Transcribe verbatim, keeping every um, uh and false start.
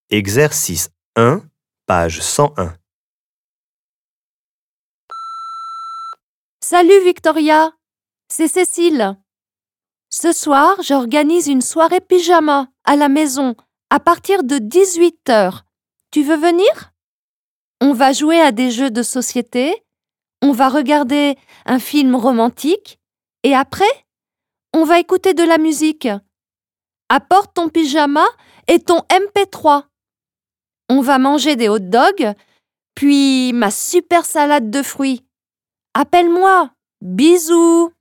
Exercice un, page cent un. Salut Victoria, c'est Cécile. Ce soir, j'organise une soirée pyjama à la maison à partir de dix-huit heures. Tu veux venir? On va jouer à des jeux de société, on va regarder un film romantique et après, on va écouter de la musique. Apporte ton pyjama et ton M P trois. On va manger des hot dogs, puis ma super salade de fruits. Appelle-moi. Bisous.